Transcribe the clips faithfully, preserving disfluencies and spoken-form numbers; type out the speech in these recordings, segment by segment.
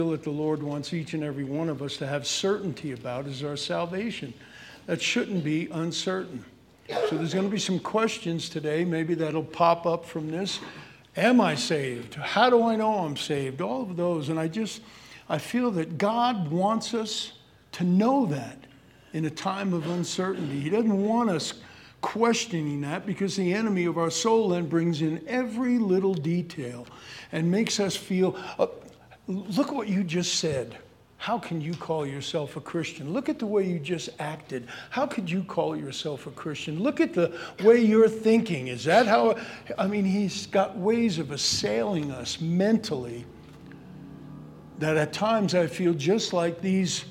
that the Lord wants each and every one of us to have certainty about is our salvation. That shouldn't be uncertain. So there's going to be some questions today, maybe that'll pop up from this. Am I saved? How do I know I'm saved? All of those. And I just, I feel that God wants us to know that in a time of uncertainty. He doesn't want us questioning that, because the enemy of our soul then brings in every little detail and makes us feel, uh, look what you just said. How can you call yourself a Christian? Look at the way you just acted. How could you call yourself a Christian? Look at the way you're thinking. Is that how? I mean, he's got ways of assailing us mentally that at times I feel just like these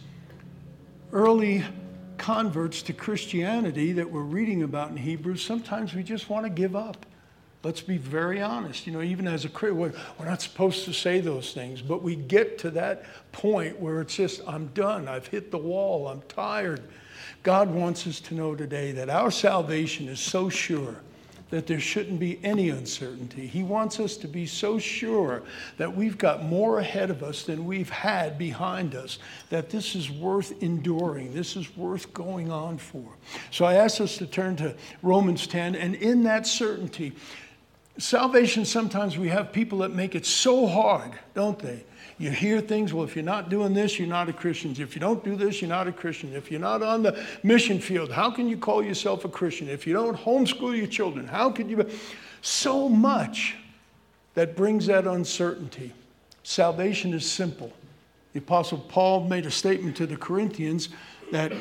early converts to Christianity that we're reading about in Hebrews. Sometimes we just want to give up. Let's be very honest. You know, even as a Christian, we're not supposed to say those things, but we get to that point where it's just, I'm done. I've hit the wall. I'm tired. God wants us to know today that our salvation is so sure that there shouldn't be any uncertainty. He wants us to be so sure that we've got more ahead of us than we've had behind us, that this is worth enduring. This is worth going on for. So I ask us to turn to Romans ten, and in that certainty, salvation, sometimes we have people that make it so hard, don't they? You hear things, well, if you're not doing this, you're not a Christian. If you don't do this, you're not a Christian. If you're not on the mission field, how can you call yourself a Christian? If you don't homeschool your children, how could you be? So much that brings that uncertainty. Salvation is simple. The Apostle Paul made a statement to the Corinthians that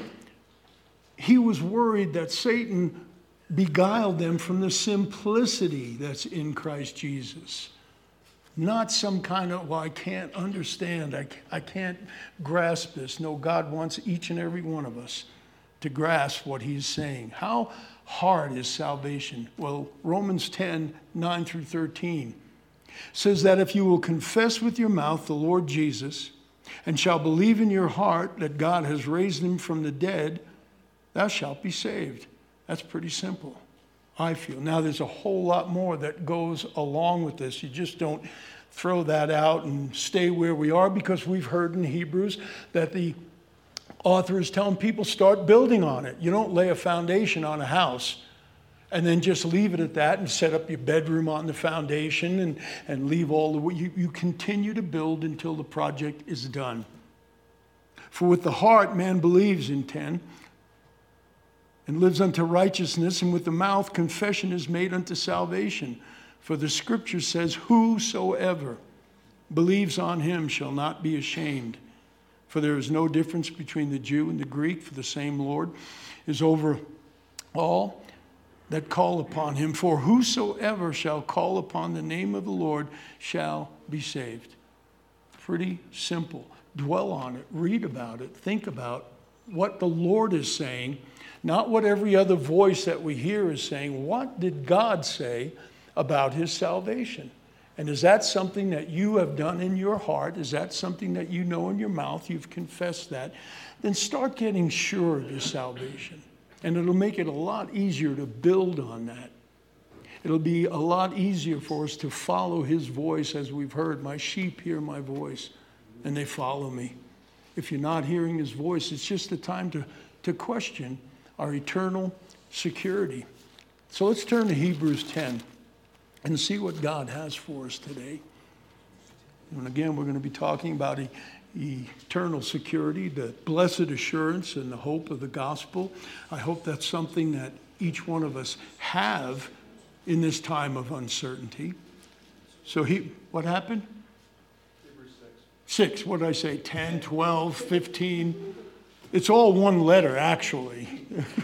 he was worried that Satan beguiled them from the simplicity that's in Christ Jesus. Not some kind of, well, I can't understand, I, I can't grasp this. No, God wants each and every one of us to grasp what he's saying. How hard is salvation? Well, Romans ten, nine through thirteen says that if you will confess with your mouth the Lord Jesus and shall believe in your heart that God has raised him from the dead, thou shalt be saved. That's pretty simple, I feel. Now, there's a whole lot more that goes along with this. You just don't throw that out and stay where we are, because we've heard in Hebrews that the author is telling people start building on it. You don't lay a foundation on a house and then just leave it at that and set up your bedroom on the foundation and, and leave all the... You, you continue to build until the project is done. For with the heart man believes in ten, and lives unto righteousness, and with the mouth confession is made unto salvation. For the scripture says, whosoever believes on him shall not be ashamed. For there is no difference between the Jew and the Greek, for the same Lord is over all that call upon him. For whosoever shall call upon the name of the Lord shall be saved. Pretty simple. Dwell on it, read about it, think about what the Lord is saying. Not what every other voice that we hear is saying. What did God say about his salvation? And is that something that you have done in your heart? Is that something that you know in your mouth? You've confessed that. Then start getting sure of your salvation. And it'll make it a lot easier to build on that. It'll be a lot easier for us to follow his voice, as we've heard. My sheep hear my voice, and they follow me. If you're not hearing his voice, it's just the time to, to question our eternal security. So let's turn to Hebrews ten and see what God has for us today. And again, we're going to be talking about e- eternal security, the blessed assurance and the hope of the gospel. I hope that's something that each one of us have in this time of uncertainty. So he, what happened? Hebrews six. Six, what did I say? ten, twelve, fifteen. It's all one letter, actually.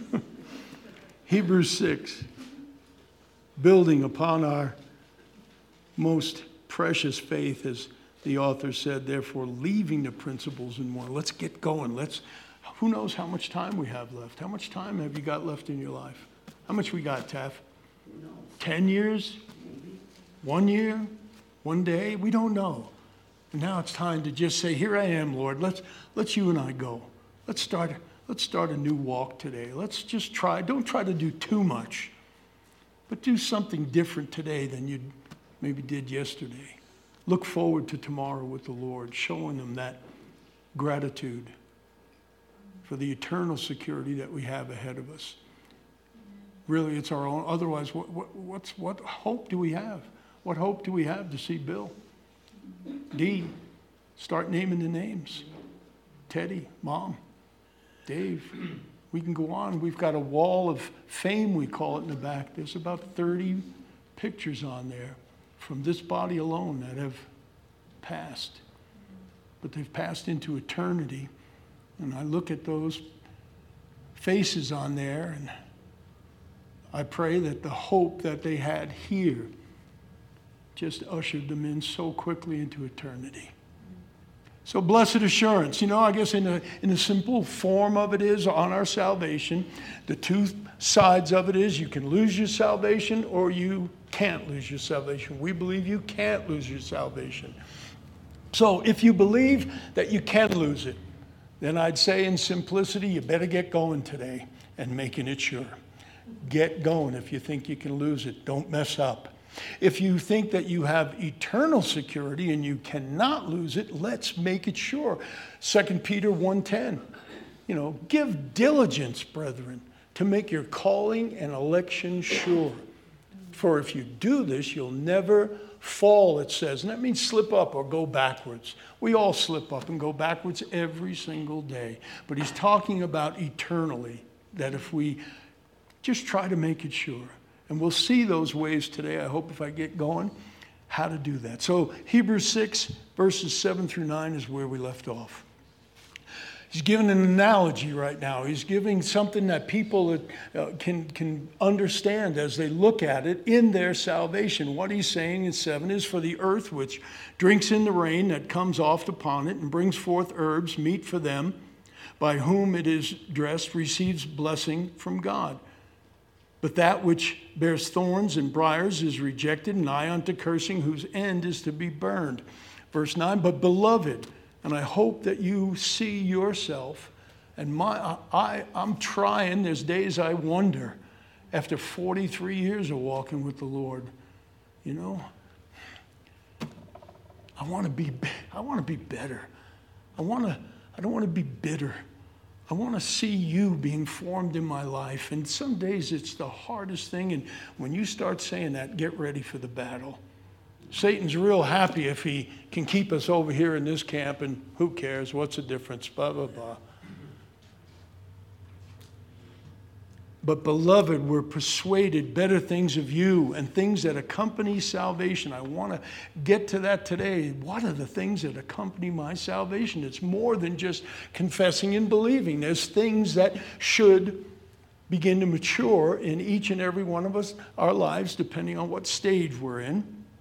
Hebrews six. Building upon our most precious faith, as the author said, therefore leaving the principles and more. Let's get going. Let's. Who knows how much time we have left? How much time have you got left in your life? How much we got, Taff? Ten years? One year? One day? We don't know. And now it's time to just say, here I am, Lord. Let's let's you and I go. Let's start, let's start a new walk today. Let's just try. Don't try to do too much, but do something different today than you maybe did yesterday. look forward to tomorrow with the Lord, showing them that gratitude for the eternal security that we have ahead of us. Really, it's our own. Otherwise, what, what, what's, what hope do we have? What hope do we have to see Bill? Dee, start naming the names. Teddy, Mom, Dave. We can go on. We've got a wall of fame, we call it, in the back. There's about thirty pictures on there from this body alone that have passed. But they've passed into eternity. And I look at those faces on there, and I pray that the hope that they had here just ushered them in so quickly into eternity. So blessed assurance, you know, I guess in a, in a simple form of it is on our salvation, the two sides of it is you can lose your salvation or you can't lose your salvation. We believe you can't lose your salvation. So if you believe that you can lose it, then I'd say in simplicity, you better get going today and making it sure. Get going if you think you can lose it. Don't mess up. If you think that you have eternal security and you cannot lose it, let's make it sure. Second Peter one ten, you know, give diligence, brethren, to make your calling and election sure. For if you do this, you'll never fall, it says. And that means slip up or go backwards. We all slip up and go backwards every single day. But he's talking about eternally, that if we just try to make it sure. And we'll see those ways today, I hope, if I get going, how to do that. So Hebrews six, verses seven through nine is where we left off. He's giving an analogy right now. He's giving something that people uh, can, can understand as they look at it in their salvation. What he's saying in seven is, for the earth which drinks in the rain that comes oft upon it and brings forth herbs, meat for them, by whom it is dressed, receives blessing from God. But that which bears thorns and briars is rejected, and nigh unto cursing, whose end is to be burned. Verse nine, but beloved, and I hope that you see yourself, and my I, I'm trying, there's days I wonder, after forty-three years of walking with the Lord, you know, I want to be I want to be better. I want to I don't want to be bitter. I want to see you being formed in my life. And some days it's the hardest thing. And when you start saying that, get ready for the battle. Satan's real happy if he can keep us over here in this camp, and who cares? What's the difference? Blah, blah, blah. But beloved, we're persuaded better things of you and things that accompany salvation. I want to get to that today. What are the things that accompany my salvation? It's more than just confessing and believing. There's things that should begin to mature in each and every one of us, our lives, depending on what stage we're in.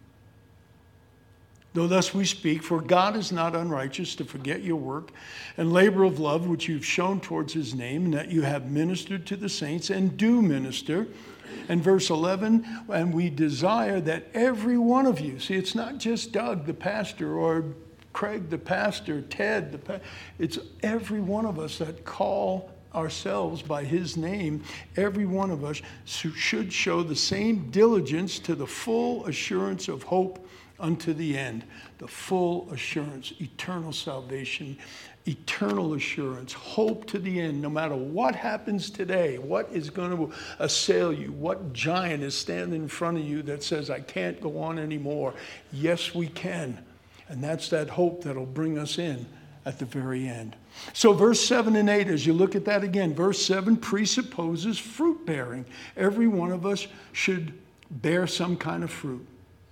Though thus we speak, for God is not unrighteous to forget your work and labor of love which you've shown towards his name, and that you have ministered to the saints and do minister. And verse eleven, and we desire that every one of you, see, it's not just Doug, the pastor, or Craig, the pastor, Ted, the pa- it's every one of us that call ourselves by his name. Every one of us should show the same diligence to the full assurance of hope unto the end. The full assurance, eternal salvation, eternal assurance, hope to the end. No matter what happens today, what is going to assail you, what giant is standing in front of you that says, I can't go on anymore. Yes, we can. And that's that hope that'll bring us in at the very end. So verse seven and eight, as you look at that again, verse seven presupposes fruit bearing. Every one of us should bear some kind of fruit.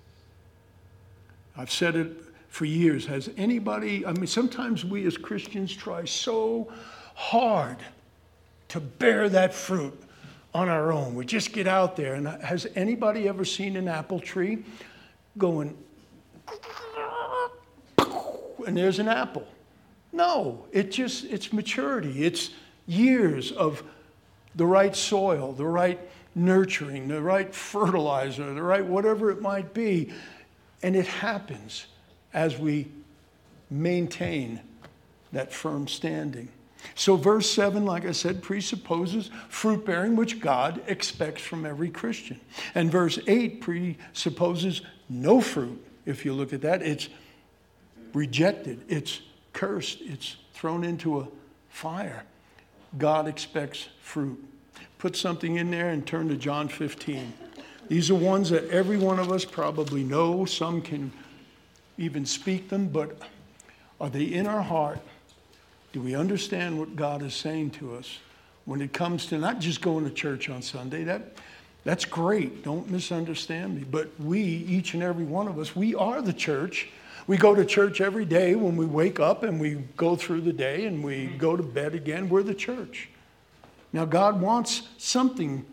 I've said it for years. Has anybody, I mean, sometimes we as Christians try so hard to bear that fruit on our own. We just get out there. And has anybody ever seen an apple tree going, and there's an apple? No, it just, it's maturity. It's years of the right soil, the right nurturing, the right fertilizer, the right whatever it might be. And it happens as we maintain that firm standing. So verse seven, like I said, presupposes fruit bearing, which God expects from every Christian. And verse eight presupposes no fruit, if you look at that. It's rejected. It's cursed. It's thrown into a fire. God expects fruit. Put something in there and turn to John fifteen. These are ones that every one of us probably know. Some can even speak them, but are they in our heart? Do we understand what God is saying to us when it comes to not just going to church on Sunday? That, that's great. Don't misunderstand me. But we, each and every one of us, we are the church. We go to church every day when we wake up and we go through the day and we go to bed again. We're the church. Now, God wants something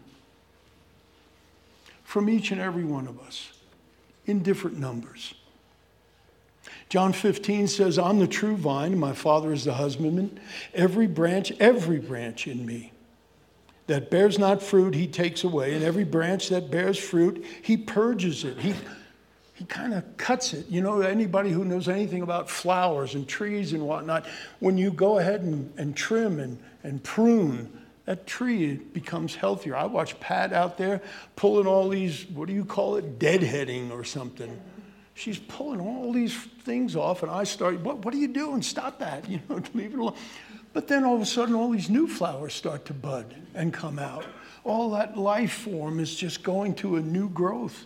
from each and every one of us in different numbers. John fifteen says, I'm the true vine, and my Father is the husbandman. Every branch, every branch in me that bears not fruit, he takes away. And every branch that bears fruit, he purges it. He, he kind of cuts it. You know, anybody who knows anything about flowers and trees and whatnot, when you go ahead and, and trim and, and prune, that tree becomes healthier. I watch Pat out there pulling all these, what do you call it, deadheading or something. She's pulling all these things off, and I start, what, what are you doing? Stop that, you know, leave it alone. But then all of a sudden, all these new flowers start to bud and come out. All that life form is just going to a new growth.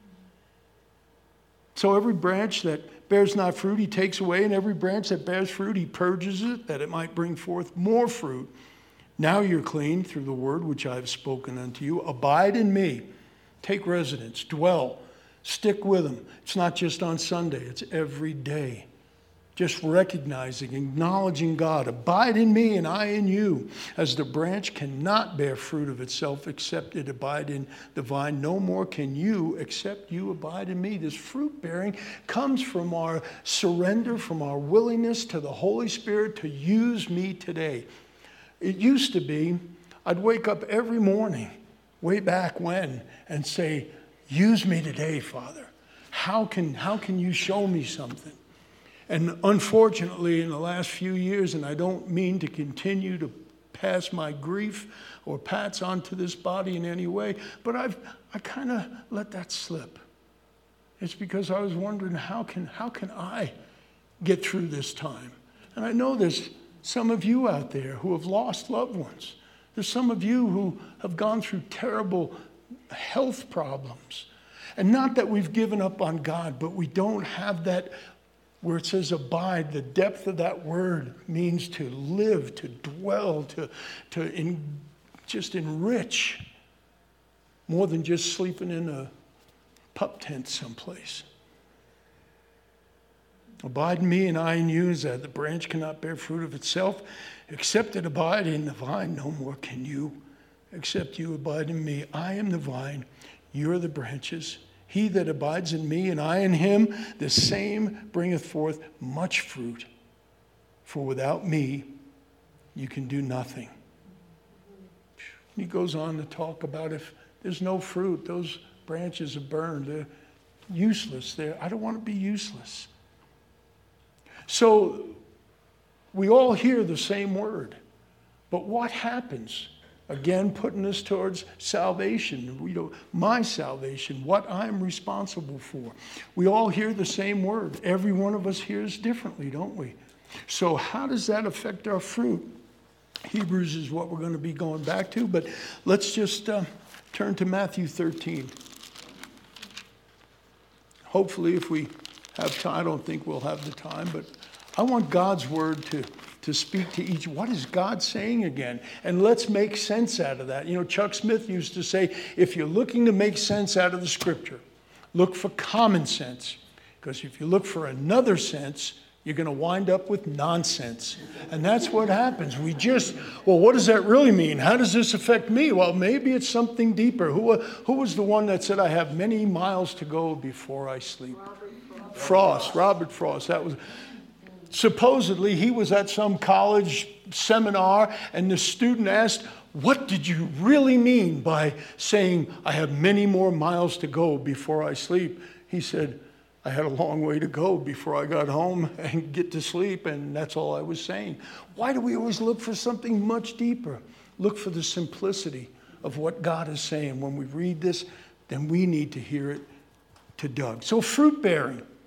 So every branch that bears not fruit, he takes away, and every branch that bears fruit, he purges it, that it might bring forth more fruit. Now you're clean through the word which I have spoken unto you. Abide in me. Take residence. Dwell. Stick with him. It's not just on Sunday. It's every day. Just recognizing, acknowledging God. Abide in me and I in you. As the branch cannot bear fruit of itself except it abide in the vine, no more can you except you abide in me. This fruit bearing comes from our surrender, from our willingness to the Holy Spirit to use me today. It used to be, I'd wake up every morning, way back when, and say, use me today, Father. How can, how can you show me something? And unfortunately, in the last few years, and I don't mean to continue to pass my grief or pats onto this body in any way, but I've I kind of let that slip. It's because I was wondering, how can, how can I get through this time? And I know there's some of you out there who have lost loved ones. There's some of you who have gone through terrible health problems. And not that we've given up on God, but we don't have that, where it says abide, the depth of that word means to live, to dwell, to, to in, just enrich, more than just sleeping in a pup tent someplace. Abide in me and I in you, as that the branch cannot bear fruit of itself, except it abide in the vine. No more can you, except you abide in me. I am the vine, you are the branches. He that abides in me and I in him, the same bringeth forth much fruit. For without me, you can do nothing. He goes on to talk about if there's no fruit, those branches are burned. They're useless. They're, I don't want to be useless. So we all hear the same word. But what happens? Again, putting us towards salvation, you know, my salvation, what I'm responsible for. We all hear the same word. Every one of us hears differently, don't we? So how does that affect our fruit? Hebrews is what we're going to be going back to, but let's just uh, turn to Matthew thirteen. Hopefully, if we have time, I don't think we'll have the time, but I want God's word to to speak to each. What is God saying again? And let's make sense out of that. You know, Chuck Smith used to say, if you're looking to make sense out of the scripture, look for common sense. Because if you look for another sense, you're going to wind up with nonsense. And that's what happens. We just, well, what does that really mean? How does this affect me? Well, maybe it's something deeper. Who, who was the one that said, I have many miles to go before I sleep? Robert Frost. Frost, Robert Frost. That was... Supposedly, he was at some college seminar, and the student asked, what did you really mean by saying, I have many more miles to go before I sleep? He said, I had a long way to go before I got home and get to sleep, and that's all I was saying. Why do we always look for something much deeper? Look for the simplicity of what God is saying. When we read this, then we need to hear it to Doug. So fruit bearing.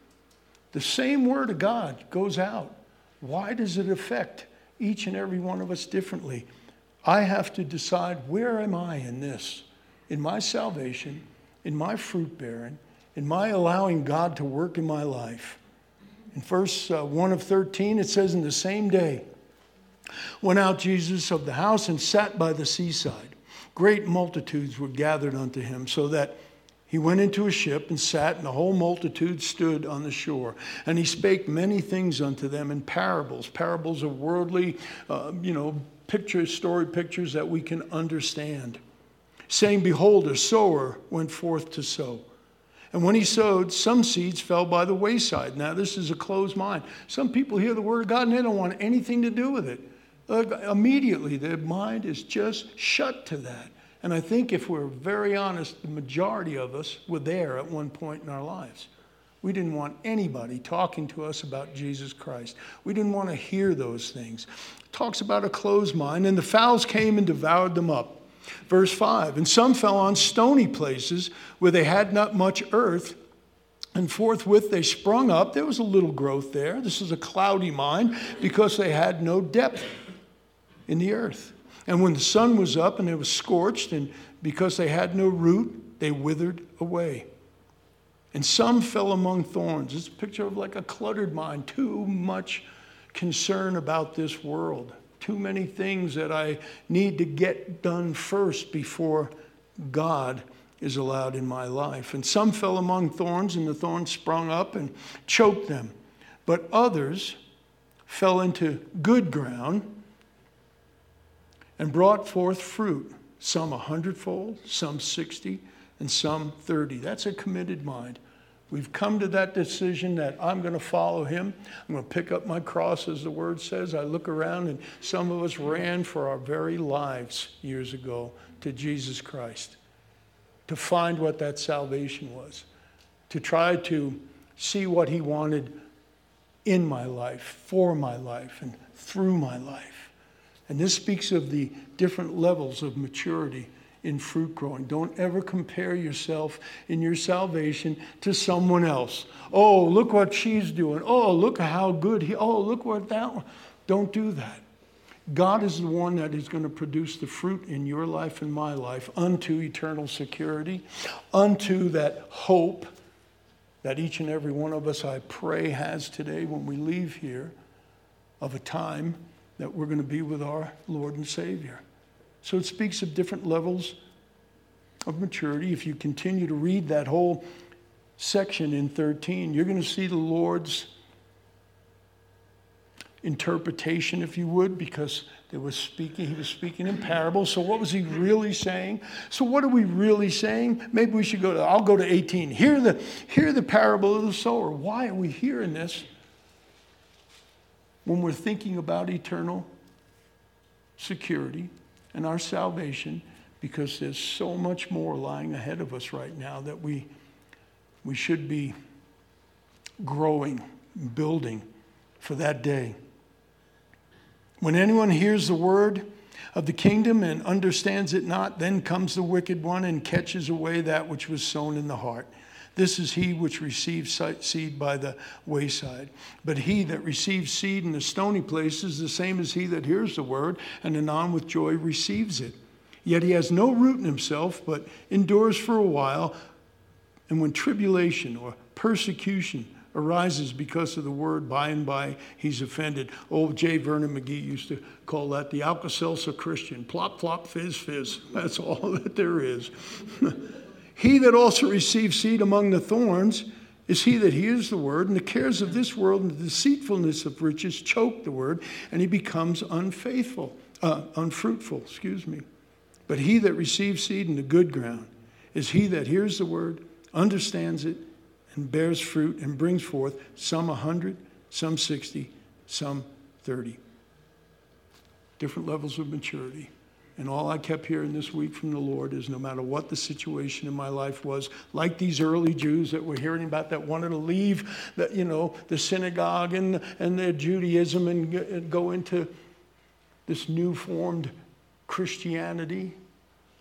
The same word of God goes out. Why does it affect each and every one of us differently? I have to decide, where am I in this? In my salvation, in my fruit bearing, in my allowing God to work in my life. In verse uh, one of thirteen, it says, in the same day went out Jesus of the house and sat by the seaside. Great multitudes were gathered unto him, so that he went into a ship and sat, and the whole multitude stood on the shore. And he spake many things unto them in parables, parables of worldly, uh, you know, pictures, story pictures that we can understand. Saying, behold, a sower went forth to sow. And when he sowed, some seeds fell by the wayside. Now, this is a closed mind. Some people hear the word of God and they don't want anything to do with it. Uh, immediately, their mind is just shut to that. And I think if we're very honest, the majority of us were there at one point in our lives. We didn't want anybody talking to us about Jesus Christ. We didn't want to hear those things. It talks about a closed mind, and the fowls came and devoured them up. Verse five, and some fell on stony places where they had not much earth, and forthwith they sprung up. There was a little growth there. This is a cloudy mind because they had no depth in the earth. And when the sun was up and it was scorched, and because they had no root, they withered away. And some fell among thorns. It's a picture of like a cluttered mind, too much concern about this world, too many things that I need to get done first before God is allowed in my life. And some fell among thorns, and the thorns sprung up and choked them. But others fell into good ground and brought forth fruit, some a hundredfold, some sixty, and some thirty. That's a committed mind. We've come to that decision that I'm going to follow him. I'm going to pick up my cross, as the word says. I look around, and some of us ran for our very lives years ago to Jesus Christ, to find what that salvation was, to try to see what he wanted in my life, for my life, and through my life. And this speaks of the different levels of maturity in fruit growing. Don't ever compare yourself in your salvation to someone else. Oh, look what she's doing. Oh, look how good he, oh, look what that one. Don't do that. God is the one that is going to produce the fruit in your life and my life unto eternal security, unto that hope that each and every one of us, I pray, has today when we leave here, of a time that we're going to be with our Lord and Savior. So it speaks of different levels of maturity. If you continue to read that whole section in thirteen, you're going to see the Lord's interpretation, if you would, because they was speaking, he was speaking in parables. So what was he really saying? So what are we really saying? Maybe we should go to, I'll go to eighteen. Hear the, hear the parable of the sower. Why are we hearing this? When we're thinking about eternal security and our salvation, because there's so much more lying ahead of us right now that we, we should be growing, building for that day. When anyone hears the word of the kingdom and understands it not, then comes the wicked one and catches away that which was sown in the heart. This is he which receives seed by the wayside. But he that receives seed in the stony place is the same as he that hears the word, and anon with joy receives it. Yet he has no root in himself, but endures for a while. And when tribulation or persecution arises because of the word, by and by he's offended. Old J. Vernon McGee used to call that the Alka-Seltzer Christian. Plop, plop, fizz, fizz. That's all that there is. He that also receives seed among the thorns is he that hears the word, and the cares of this world and the deceitfulness of riches choke the word, and he becomes unfaithful, uh, unfruitful, excuse me. But he that receives seed in the good ground is he that hears the word, understands it, and bears fruit, and brings forth some a hundred, some sixty, some thirty. Different levels of maturity. And all I kept hearing this week from the Lord is no matter what the situation in my life was, like these early Jews that we're hearing about that wanted to leave the, you know, the synagogue and, and their Judaism and, and go into this new formed Christianity.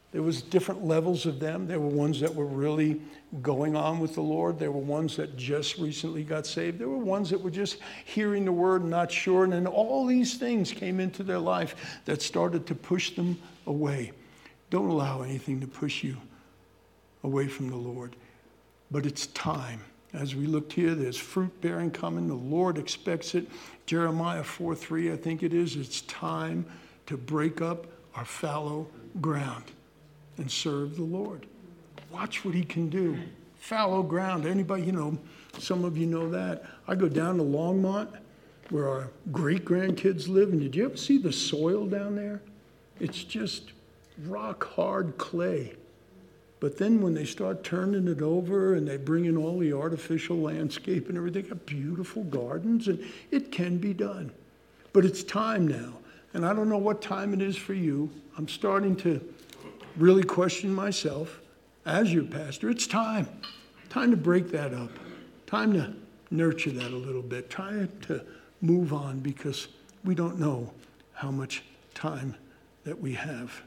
There was different levels of them. There were ones that were really going on with the Lord. There were ones that just recently got saved. There were ones that were just hearing the word and not sure. And then all these things came into their life that started to push them away. Don't allow anything to push you away from the Lord. But it's time. As we looked here, there's fruit bearing coming. The Lord expects it. Jeremiah four three, I think it is. It's time to break up our fallow ground and serve the Lord. Watch what he can do. Fallow ground. Anybody, you know, some of you know that. I go down to Longmont, where our great-grandkids live, and did you ever see the soil down there? It's just rock-hard clay. But then when they start turning it over and they bring in all the artificial landscape and everything, got beautiful gardens, and it can be done. But it's time now. And I don't know what time it is for you. I'm starting to really question myself as your pastor. It's time. Time to break that up. Time to nurture that a little bit. Time to move on because we don't know how much time that we have.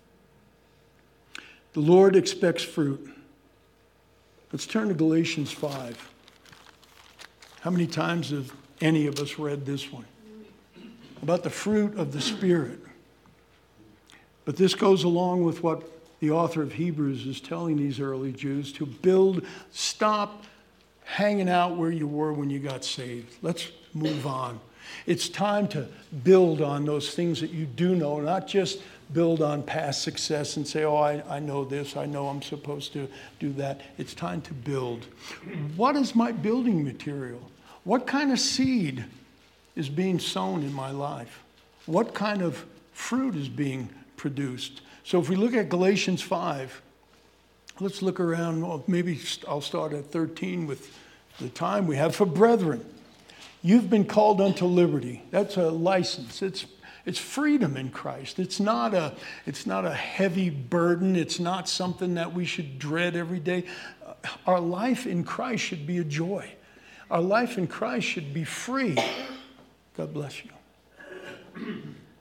The Lord expects fruit. Let's turn to Galatians five. How many times have any of us read this one? About the fruit of the Spirit. But this goes along with what the author of Hebrews is telling these early Jews to build, stop hanging out where you were when you got saved. Let's move on. It's time to build on those things that you do know, not just build on past success and say, oh, I, I know this, I know I'm supposed to do that. It's time to build. What is my building material? What kind of seed is being sown in my life? What kind of fruit is being produced? So if we look at Galatians five, let's look around. Well, maybe I'll start at thirteen with the time we have. For brethren, you've been called unto liberty. That's a license. It's it's freedom in Christ. It's not a it's not a heavy burden. It's not something that we should dread every day. Our life in Christ should be a joy. Our life in Christ should be free. God bless you.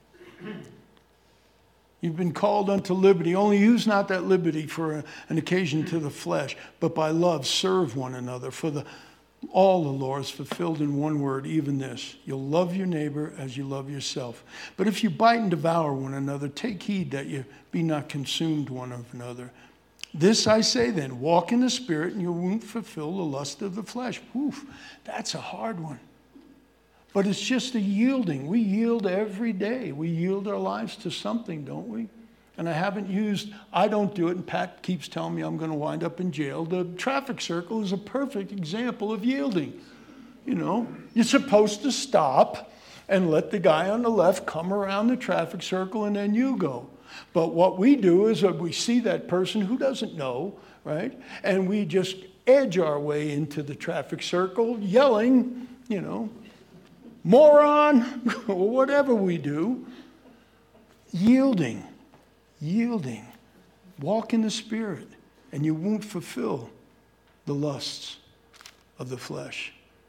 You've been called unto liberty. Only use not that liberty for a, an occasion to the flesh, but by love serve one another. For the all the law is fulfilled in one word, even this: you'll love your neighbor as you love yourself. But if you bite and devour one another, take heed that you be not consumed one of another. This I say then, walk in the Spirit, and you won't fulfill the lust of the flesh. Oof, that's a hard one. But it's just a yielding. We yield every day. We yield our lives to something, don't we? And I haven't used, I don't do it, and Pat keeps telling me I'm going to wind up in jail. The traffic circle is a perfect example of yielding. You know, you're supposed to stop and let the guy on the left come around the traffic circle and then you go. But what we do is we see that person who doesn't know, right? And we just edge our way into the traffic circle yelling, you know, moron, or whatever we do. Yielding, yielding. Walk in the Spirit, and you won't fulfill the lusts of the flesh.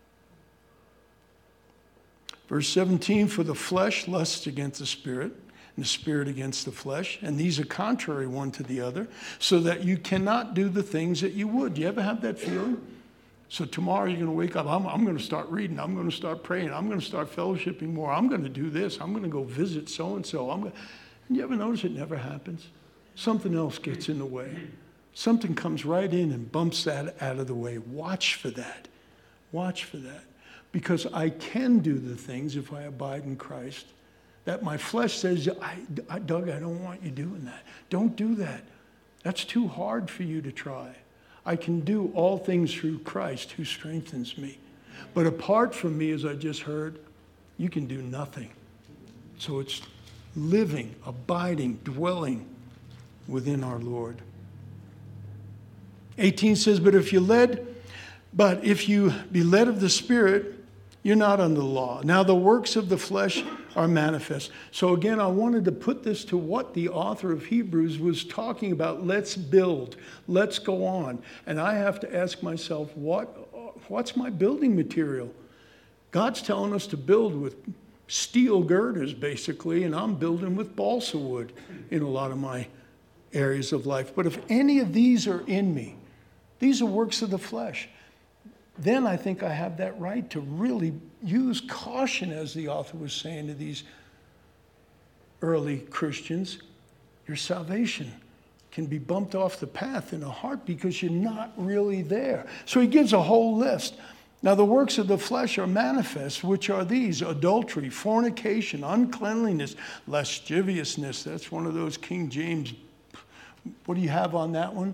Verse seventeen, for the flesh lusts against the Spirit, and the Spirit against the flesh, and these are contrary one to the other, so that you cannot do the things that you would. Do you ever have that feeling? So tomorrow you're going to wake up, I'm, I'm going to start reading, I'm going to start praying, I'm going to start fellowshipping more, I'm going to do this, I'm going to go visit so-and-so. I'm going to... And you ever notice it never happens? Something else gets in the way. Something comes right in and bumps that out of the way. Watch for that. Watch for that. Because I can do the things if I abide in Christ that my flesh says, I, I, Doug, I don't want you doing that. Don't do that. That's too hard for you to try. I can do all things through Christ who strengthens me. But apart from me, as I just heard, you can do nothing. So it's living, abiding, dwelling within our Lord. eighteen says, but if you led, but if you be led of the Spirit, you're not under the law. Now the works of the flesh are manifest. So again, I wanted to put this to what the author of Hebrews was talking about. Let's build. Let's go on. And I have to ask myself, what, what's my building material? God's telling us to build with steel girders, basically, and I'm building with balsa wood in a lot of my areas of life. But if any of these are in me, these are works of the flesh, then I think I have that right to really use caution, as the author was saying to these early Christians. Your salvation can be bumped off the path in a heart because you're not really there. So he gives a whole list. Now the works of the flesh are manifest, which are these: adultery, fornication, uncleanliness, lasciviousness. That's one of those King James. What do you have on that one?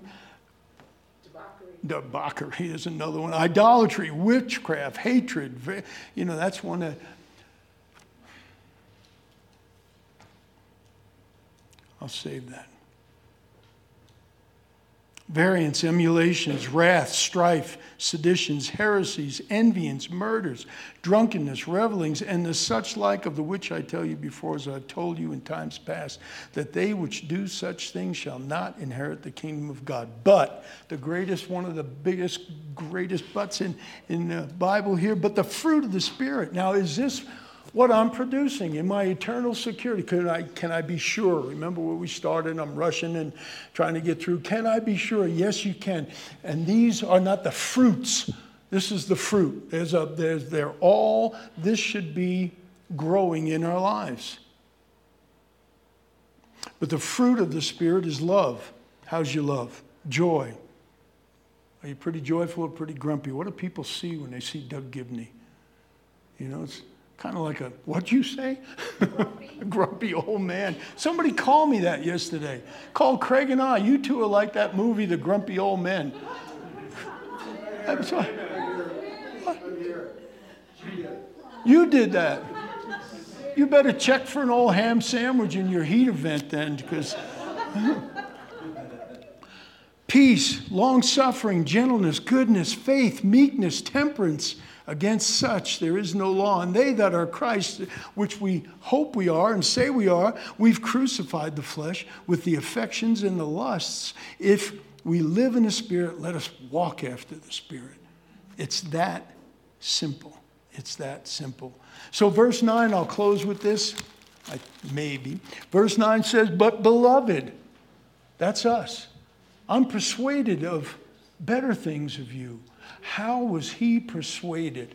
Debauchery is another one. Idolatry, witchcraft, hatred. You know, that's one that... I'll save that. Variance, emulations, wrath, strife, seditions, heresies, envyings, murders, drunkenness, revelings, and the such like, of the which I tell you before, as I've told you in times past, that they which do such things shall not inherit the kingdom of God. But the greatest, one of the biggest, greatest buts in, in the Bible here, but the fruit of the Spirit. Now, is this what I'm producing in my eternal security? Can I, can I be sure? Remember where we started? I'm rushing and trying to get through. Can I be sure? Yes, you can. And these are not the fruits. This is the fruit. There's a, there's, they're all, this should be growing in our lives. But the fruit of the Spirit is love. How's your love? Joy. Are you pretty joyful or pretty grumpy? What do people see when they see Doug Gibney? You know, it's kind of like a, what'd you say? A grumpy old man. Somebody called me that yesterday. Called Craig and I. You two are like that movie, The Grumpy Old Men. I'm sorry. You did that. You better check for an old ham sandwich in your heater vent then, because... Peace, long-suffering, gentleness, goodness, faith, meekness, temperance. Against such there is no law. And they that are Christ, which we hope we are and say we are, we've crucified the flesh with the affections and the lusts. If we live in the Spirit, let us walk after the Spirit. It's that simple. It's that simple. So verse nine, I'll close with this. I, maybe. Verse nine says, but beloved, that's us. I'm persuaded of better things of you. How was he persuaded?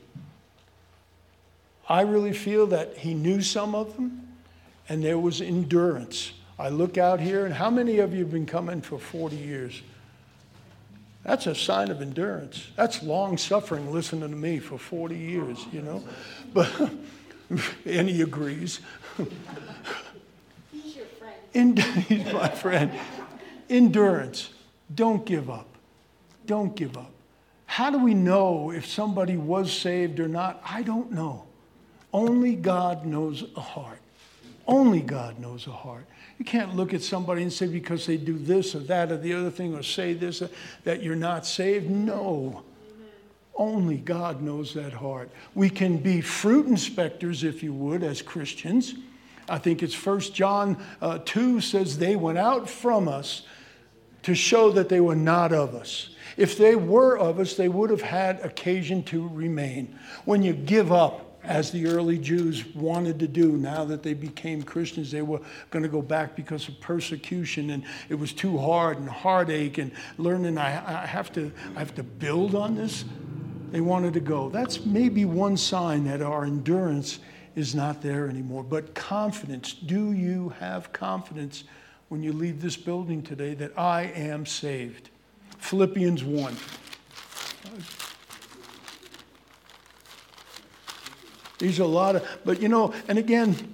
I really feel that he knew some of them, and there was endurance. I look out here, and how many of you have been coming for forty years? That's a sign of endurance. That's long suffering, listening to me for forty years, you know. But, and he agrees. He's your friend. In, he's my friend. Endurance. Don't give up. Don't give up. How do we know if somebody was saved or not? I don't know. Only God knows a heart. Only God knows a heart. You can't look at somebody and say because they do this or that or the other thing or say this or that you're not saved. No. Only God knows that heart. We can be fruit inspectors, if you would, as Christians. I think it's First John uh, two says they went out from us to show that they were not of us. If they were of us, they would have had occasion to remain. When you give up, as the early Jews wanted to do, now that they became Christians, they were going to go back because of persecution, and it was too hard and heartache and learning, I, I have to, I have to build on this. They wanted to go. That's maybe one sign that our endurance is not there anymore. But confidence, do you have confidence when you leave this building today that I am saved? Philippians one. These are a lot of, but you know, and again,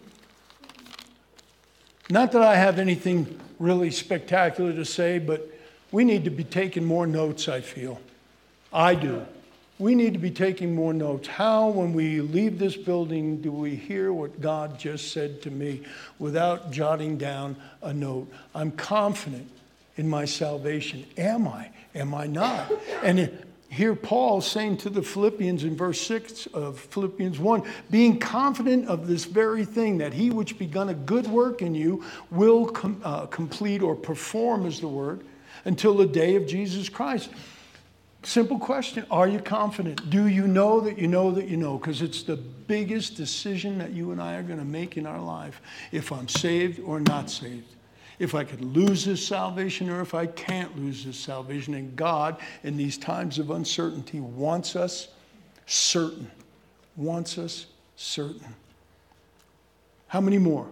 not that I have anything really spectacular to say, but we need to be taking more notes, I feel. I do. We need to be taking more notes. How, when we leave this building, do we hear what God just said to me without jotting down a note? I'm confident in my salvation. Am I? Am I not? And it, here Paul saying to the Philippians in verse six of Philippians one, being confident of this very thing, that he which begun a good work in you will com- uh, complete or perform, is the word, until the day of Jesus Christ. Simple question. Are you confident? Do you know that you know that you know? Because it's the biggest decision that you and I are going to make in our life. If I'm saved or not saved. if I could lose this salvation or if I can't lose this salvation. And God, in these times of uncertainty, wants us certain. Wants us certain. How many more?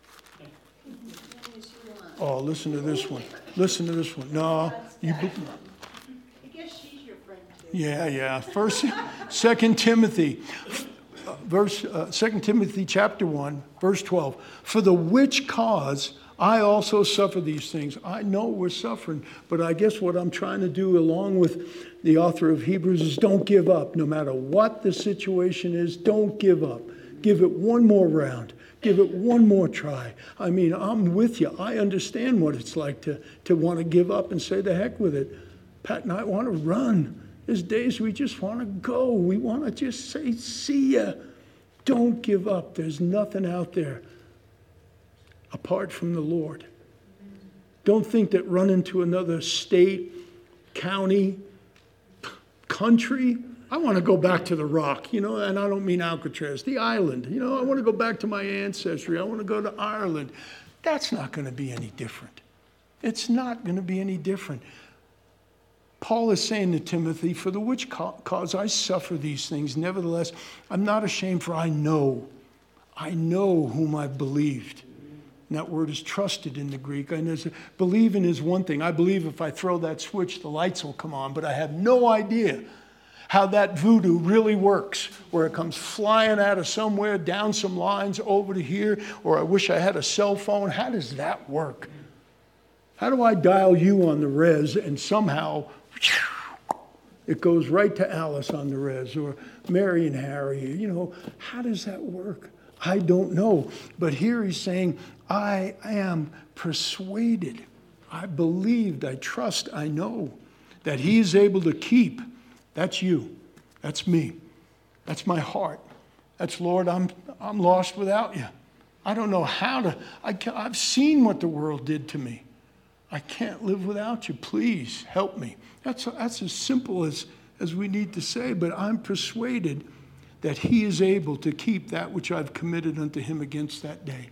Oh, listen to this one. Listen to this one. No, you. I guess she's your friend too. Yeah, yeah. First, Second Timothy, verse uh, Second Timothy chapter one, verse twelve. For the which cause I also suffer these things. I know we're suffering, but I guess what I'm trying to do, along with the author of Hebrews, is don't give up. No matter what the situation is, don't give up. Give it one more round. Give it one more try. I mean, I'm with you. I understand what it's like to, to want to give up and say the heck with it. Pat and I want to run. There's days we just want to go. We want to just say, see ya. Don't give up. There's nothing out there apart from the Lord. Don't think that running to another state, county, country, I want to go back to the rock, you know, and I don't mean Alcatraz, the island. You know, I want to go back to my ancestry. I want to go to Ireland. That's not going to be any different. It's not going to be any different. Paul is saying to Timothy, for the which cause I suffer these things. Nevertheless, I'm not ashamed, for I know, I know whom I've believed. And that word is trusted in the Greek. And believing is one thing. I believe if I throw that switch, the lights will come on, but I have no idea how that voodoo really works, where it comes flying out of somewhere, down some lines, over to here, or I wish I had a cell phone. How does that work? How do I dial you on the res and somehow it goes right to Alice on the res, or Mary and Harry? You know, how does that work? I don't know. But here he's saying, I am persuaded. I believed, I trust, I know that he is able to keep. That's you. That's me. That's my heart. That's, Lord, I'm I'm lost without you. I don't know how to. I can, I've seen what the world did to me. I can't live without you. Please help me. That's, that's as simple as, as we need to say, but I'm persuaded that he is able to keep that which I've committed unto him against that day.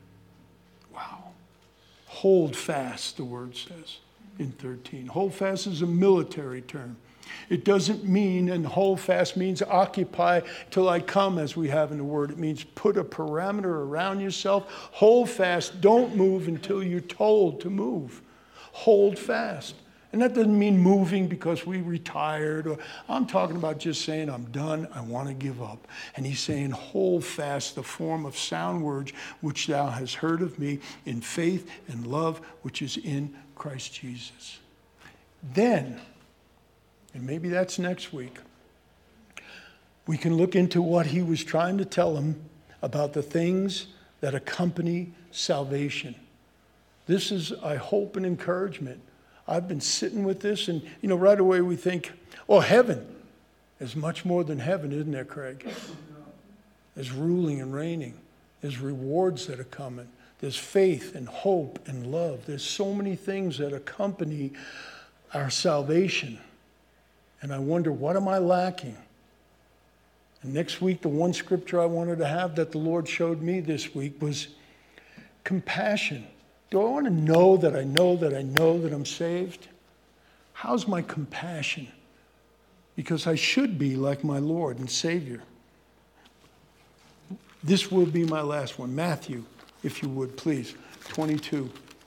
Wow. Hold fast, the word says in thirteen. Hold fast is a military term. It doesn't mean, and hold fast means occupy till I come, as we have in the word. It means put a parameter around yourself. Hold fast. Don't move until you're told to move. Hold fast. And that doesn't mean moving because we retired. Or I'm talking about just saying, I'm done. I want to give up. And he's saying, hold fast the form of sound words which thou hast heard of me in faith and love which is in Christ Jesus. Then, and maybe that's next week, we can look into what he was trying to tell them about the things that accompany salvation. This is, I hope, an encouragement. I've been sitting with this, and, you know, right away we think, oh, heaven is much more than heaven, isn't there, Craig? There's ruling and reigning. There's rewards that are coming. There's faith and hope and love. There's so many things that accompany our salvation. And I wonder, what am I lacking? And next week, the one scripture I wanted to have that the Lord showed me this week was compassion. Do I want to know that I know that I know that I'm saved? How's my compassion? Because I should be like my Lord and Savior. This will be my last one. Matthew, if you would, please, twenty-two.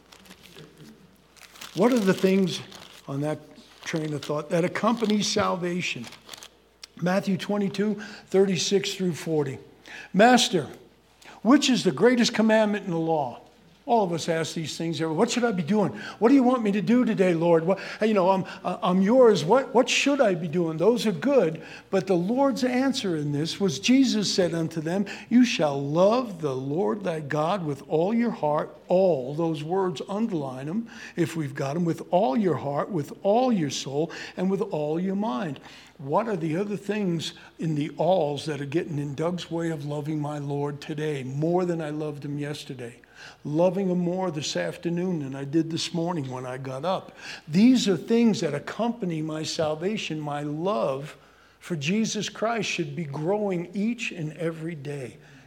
What are the things on that train of thought that accompany salvation? Matthew twenty-two, thirty-six through forty. Master, which is the greatest commandment in the law? All of us ask these things. What should I be doing? What do you want me to do today, Lord? What, you know, I'm, I'm yours. What, what should I be doing? Those are good. But the Lord's answer in this was, Jesus said unto them, you shall love the Lord thy God with all your heart. All those words, underline them if we've got them. With all your heart, with all your soul, and with all your mind. What are the other things in the alls that are getting in Doug's way of loving my Lord today more than I loved him yesterday? Loving him more this afternoon than I did this morning when I got up. These are things that accompany my salvation. My love for Jesus Christ should be growing each and every day.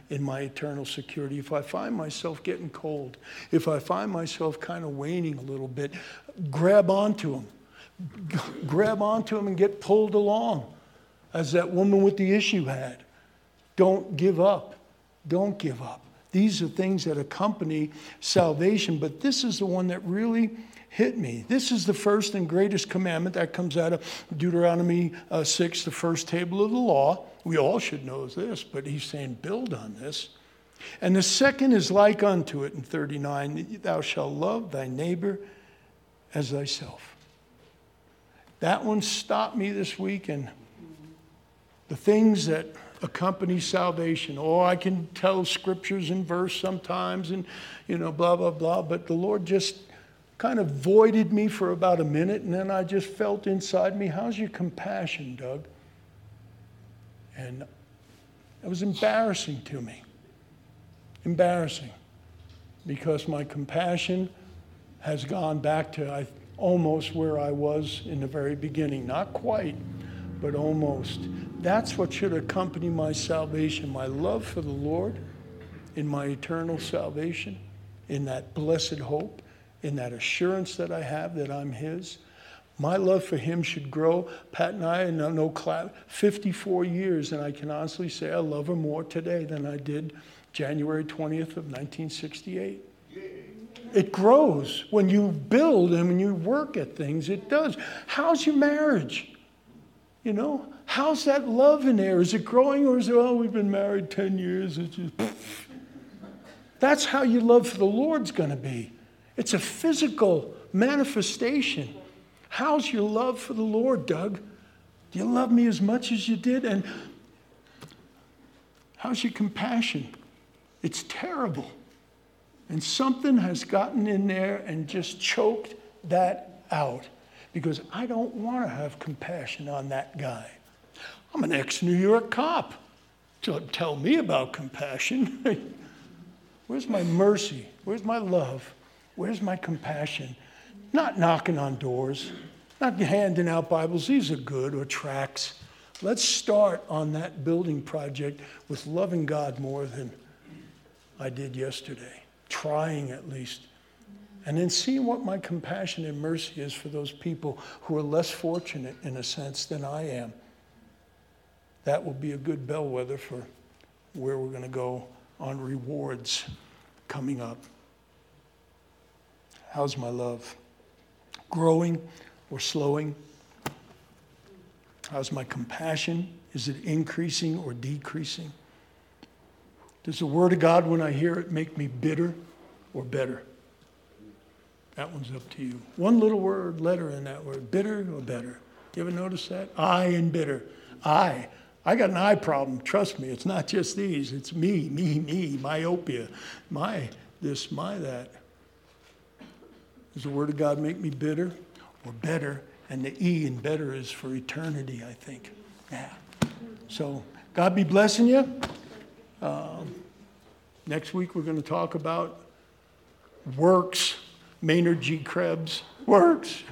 in my eternal security. If I find myself getting cold, if I find myself kind of waning a little bit, grab onto him. G- grab onto him and get pulled along, as that woman with the issue had. Don't give up. Don't give up. These are things that accompany salvation, but this is the one that really hit me. This is the first and greatest commandment that comes out of Deuteronomy uh, six, the first table of the law. We all should know this, but he's saying build on this. And the second is like unto it in thirty-nine, thou shalt love thy neighbor as thyself. That one stopped me this week, and the things that accompany salvation. Oh, I can tell scriptures in verse sometimes and, you know, blah, blah, blah. But the Lord just kind of voided me for about a minute, and then I just felt inside me, how's your compassion, Doug? And it was embarrassing to me. Embarrassing. Because my compassion has gone back to I, almost where I was in the very beginning. Not quite, but almost. That's what should accompany my salvation, my love for the Lord in my eternal salvation, in that blessed hope, in that assurance that I have that I'm his. My love for him should grow. Pat and I, no, no cloud, fifty-four years, and I can honestly say I love her more today than I did January twentieth of nineteen sixty-eight. It grows. When you build and when you work at things, it does. How's your marriage? You know, how's that love in there? Is it growing, or is it, oh, we've been married ten years? It's just, that's how your love for the Lord's going to be. It's a physical manifestation. How's your love for the Lord, Doug? Do you love me as much as you did? And how's your compassion? It's terrible. And something has gotten in there and just choked that out. Because I don't want to have compassion on that guy. I'm an ex-New York cop. Don't tell me about compassion. Where's my mercy? Where's my love? Where's my compassion? Not knocking on doors, not handing out Bibles. These are good, or tracts. Let's start on that building project with loving God more than I did yesterday. Trying at least. And then seeing what my compassion and mercy is for those people who are less fortunate, in a sense, than I am. That will be a good bellwether for where we're going to go on rewards coming up. How's my love? Growing or slowing? How's my compassion? Is it increasing or decreasing? Does the Word of God, when I hear it, make me bitter or better? That one's up to you. One little word, letter in that word, bitter or better. You ever notice that? I and bitter. I. I got an eye problem. Trust me, it's not just these. It's me, me, me, myopia, my this, my that. Does the Word of God make me bitter or better? And the E in better is for eternity, I think. Yeah. So God be blessing you. Um, next week we're going to talk about works. Maynard G. Krebs, works.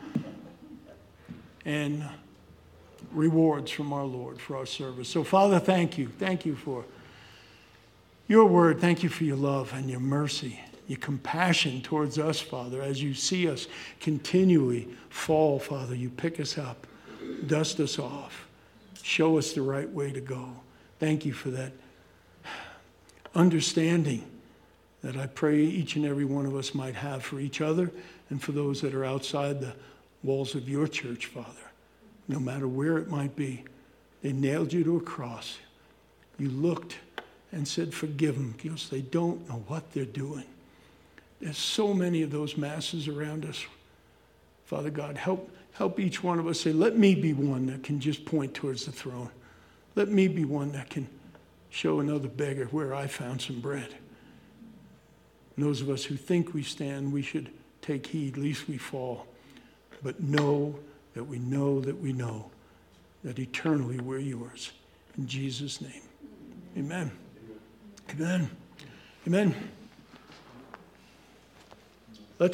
And rewards from our Lord for our service. So, Father, thank you. Thank you for your word. Thank you for your love and your mercy, your compassion towards us, Father. As you see us continually fall, Father, you pick us up, dust us off, show us the right way to go. Thank you for that understanding that I pray each and every one of us might have for each other and for those that are outside the walls of your church, Father. No matter where it might be, they nailed you to a cross. You looked and said, forgive them, because they don't know what they're doing. There's so many of those masses around us. Father God, help, help each one of us say, let me be one that can just point towards the throne. Let me be one that can show another beggar where I found some bread. And those of us who think we stand, we should take heed, lest we fall. But know that we know that we know that eternally we're yours. In Jesus' name, amen. Amen. Amen.